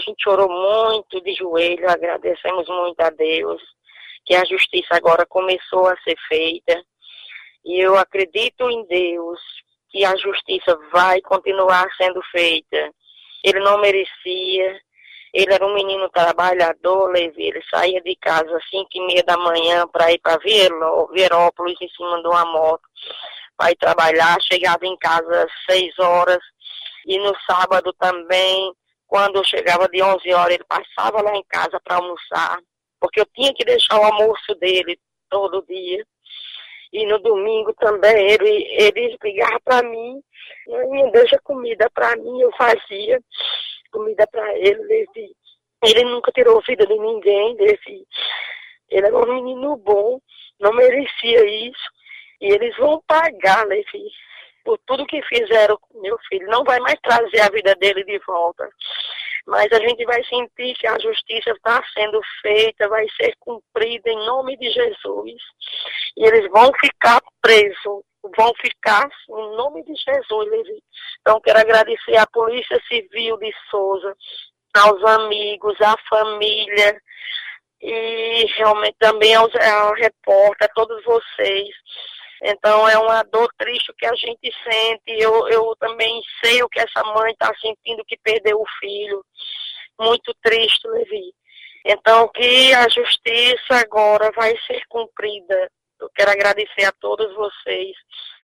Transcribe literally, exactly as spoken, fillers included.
gente chorou muito de joelho, agradecemos muito a Deus, que a justiça agora começou a ser feita. E eu acredito em Deus que a justiça vai continuar sendo feita. Ele não merecia, ele era um menino trabalhador, Levi, ele saía de casa às cinco e meia da manhã para ir para Verópolis em cima de uma moto, para ir trabalhar, chegava em casa às seis horas, e no sábado também, quando eu chegava de onze horas, ele passava lá em casa para almoçar, porque eu tinha que deixar o almoço dele todo dia. E no domingo também, ele, ele ligava para mim, não deixa comida para mim, eu fazia comida para ele, Levi. Ele nunca tirou vida de ninguém, Levi. Ele era um menino bom, não merecia isso. E eles vão pagar, Levi, por tudo que fizeram com meu filho. Não vai mais trazer a vida dele de volta. Mas a gente vai sentir que a justiça está sendo feita, vai ser cumprida em nome de Jesus. E eles vão ficar presos, vão ficar em nome de Jesus, Levi. Então, quero agradecer à Polícia Civil de Souza, aos amigos, à família, e realmente também aos, ao repórter, a todos vocês. Então, é uma dor triste que a gente sente. Eu, eu também sei o que essa mãe está sentindo, que perdeu o filho. Muito triste, Levi. Então, que a justiça agora vai ser cumprida. Eu quero agradecer a todos vocês.